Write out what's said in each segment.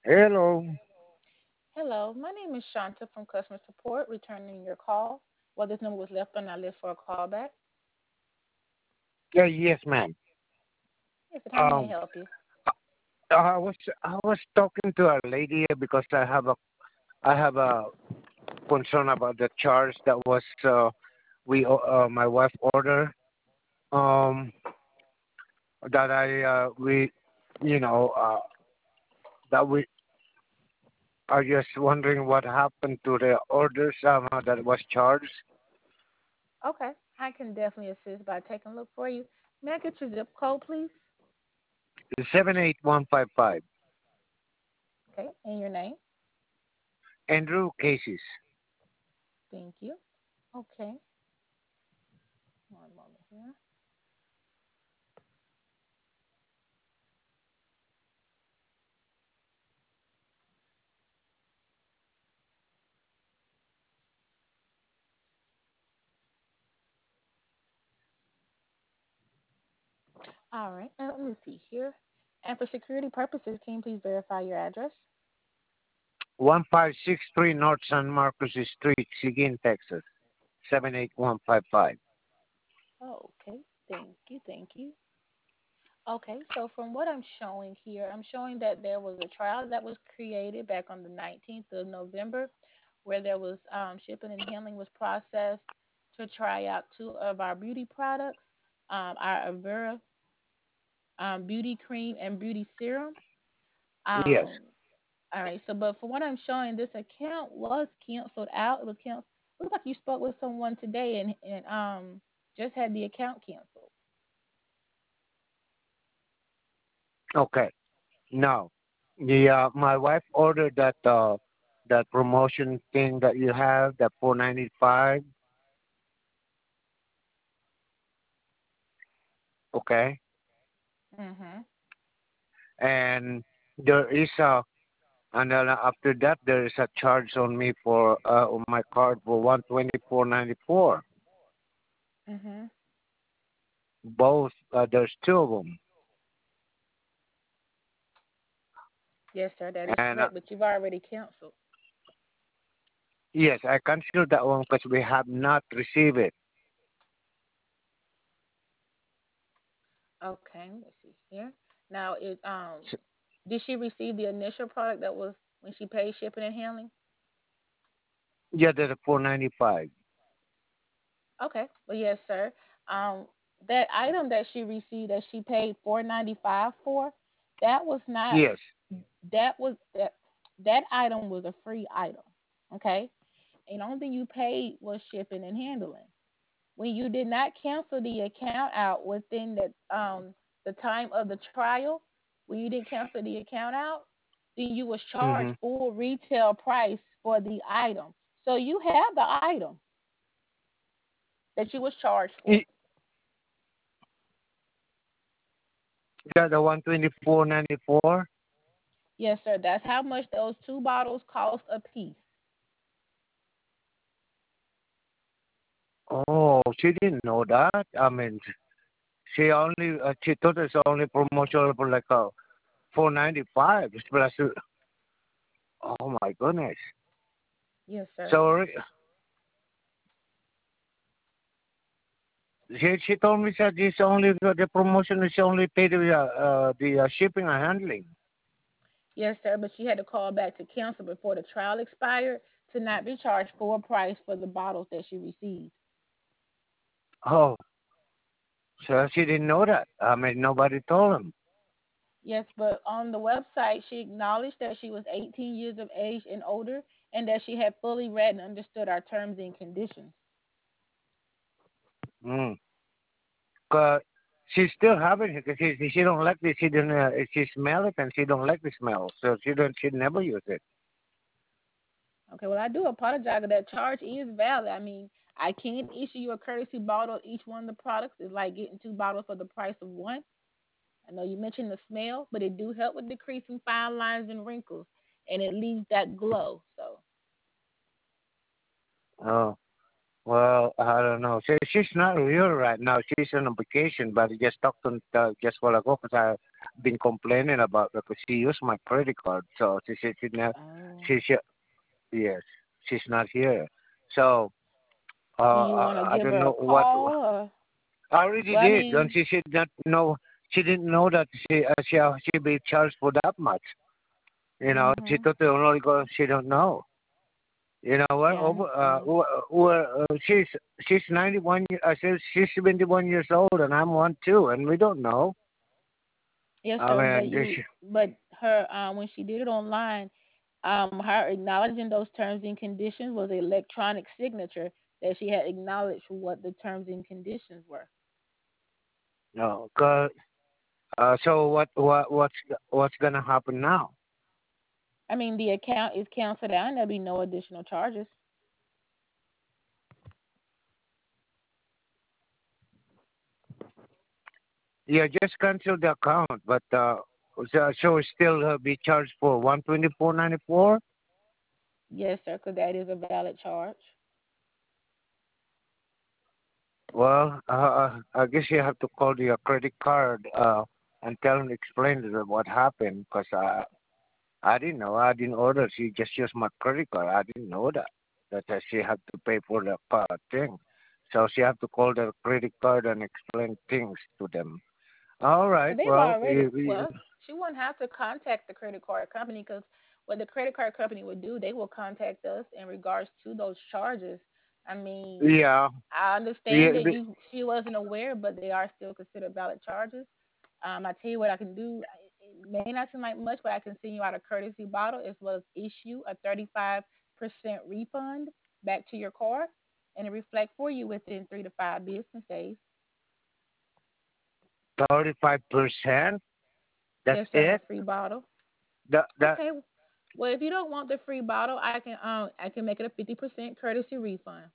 Hello. Hello, my name is Shanta from customer support, returning your call. Well, this number was left on our list for a callback. Yeah, yes, ma'am. Yes, and how may I Um, help you? I was talking to a lady because I have a concern about the charge that was my wife ordered. Um, that I we you know that we are just wondering what happened to the orders that was charged. Okay, I can definitely assist by taking a look for you. May I get your zip code, please? 78155. Okay, and your name? Andrew Cases. Thank you. Okay, one moment here. All right, now let me see here. And for security purposes, can you please verify your address? 1563 North San Marcos Street, Seguin, Texas. 78155. Okay, thank you. Okay, so from what I'm showing here, I'm showing that there was a trial that was created back on the 19th of November, where there was shipping and handling was processed to try out two of our beauty products, our Avera beauty cream and beauty serum. Yes. Um, all right, so but for what I'm showing, this account was canceled out. It was canceled. Looks like you spoke with someone today and just had the account canceled. Okay. Now, my wife ordered that promotion thing that you have, that 495. Okay, Mm-hmm. and there is a and then after that there is a charge on me for on my card for 124.94. Mm-hmm. Both there's two of them, Yes, sir, that is and correct, but you've already canceled. yes, I consider that one because we have not received it. Okay, let's see here. Now, S- did she receive the initial product that was when she paid shipping and handling? Yeah, there's a 495. Okay, well, yes, sir. Um, that item that she received that she paid 495 for, that was not Yes. that was that item was a free item. Okay, and the only thing you paid was shipping and handling. When you did not cancel the account out within the time of the trial, when you didn't cancel the account out, then you was charged Mm-hmm. full retail price for the item. So you have the item that you was charged for. The 124.94. Yes, sir. That's how much those two bottles cost a piece. Oh, she didn't know that. I mean, she thought it's only promotional for like 495 plus. Oh my goodness. Yes, sir. So she told me that this only the promotion is only paid the shipping and handling. Yes, sir. But she had to call back to cancel before the trial expired to not be charged full price for the bottles that she received. Oh, so she didn't know that. I mean, nobody told him. Yes, but on the website, she acknowledged that she was 18 years of age and older and that she had fully read and understood our terms and conditions. Mm. 'Cause she still having it. 'Cause she don't like this. She didn't. She smell it and she don't like the smell. So she don't. She never use it. Okay, well, I do apologize. That charge is valid. I mean, I can issue you a courtesy bottle of each one of the products. It's like getting two bottles for the price of one. I know you mentioned the smell, but it do help with decreasing fine lines and wrinkles, and it leaves that glow. So, Oh. Well, I don't know. She's not here right now. She's on a vacation, but I just talked to just a while ago because I've been complaining about because she used my credit card. So she said Oh. she yes, she's not here. So Do you want to I give don't her a know what. call or? I already Well, I did, and mean, she said not know. She didn't know that she be charged for that much. You know, she mhm. thought they only go. She don't know. You know, we're Yeah, I over. understand. She's 91. She's 71 years old, and I'm one too, and we don't know. Yes, I sir. mean, this, But her, when she did it online, her acknowledging those terms and conditions was an electronic signature that she had acknowledged what the terms and conditions were. no. So what's gonna happen now? I mean, the account is canceled out, and there'll be no additional charges. Yeah, just cancel the account, but so still be charged for 124.94. Yes, sir, because that is a valid charge. Well, I guess you have to call your credit card and tell them explain to them what happened because I didn't know. I didn't order. She just used my credit card. I didn't know that she had to pay for the thing. So she have to call the credit card and explain things to them. All Well, right. they've Well, already. Well, she wouldn't have to contact the credit card company because what the credit card company would do, they will contact us in regards to those charges. I mean, yeah, I understand yeah, that she wasn't aware, but they are still considered valid charges. I tell you what I can do. It may not seem like much, but I can send you out a courtesy bottle as well as issue a 35% refund back to your card, and it reflect for you within 3 to 5 business days. 35%. That's Yes, sir. A it. free bottle. That Okay. Well, if you don't want the free bottle, I can make it a 50% courtesy refund.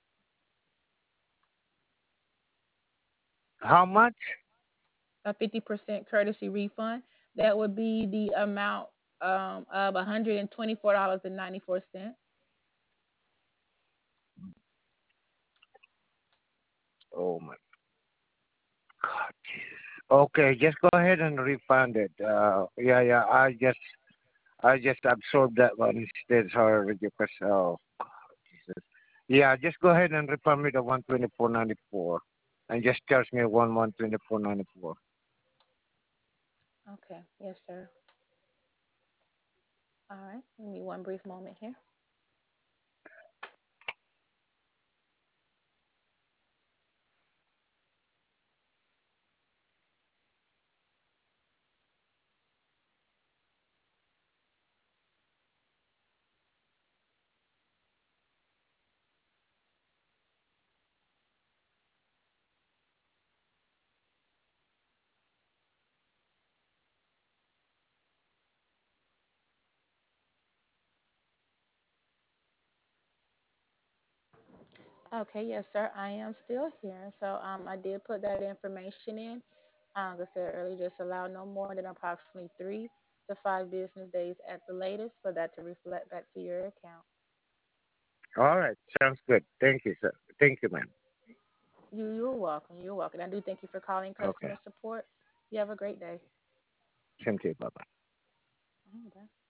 how much? A 50% courtesy refund. That would be the amount of $124.94. Oh my God. Okay, just go ahead and refund it. Yeah. I just absorbed that one instead. Sorry, because Jesus. Yeah, just go ahead and refund me the 124.94, and just charge me 124.94. Okay. Yes, sir. All right. Give me one brief moment here. Okay. Yes, sir. I am still here. So I did put that information in. Like I said earlier, just allow no more than approximately 3 to 5 business days at the latest for that to reflect back to your account. All right, sounds good. Thank you, sir. Thank you, ma'am. You're welcome. You're welcome. I do thank you for calling Okay, customer support. You have a great day. same to you. Bye bye. Mhm, bye.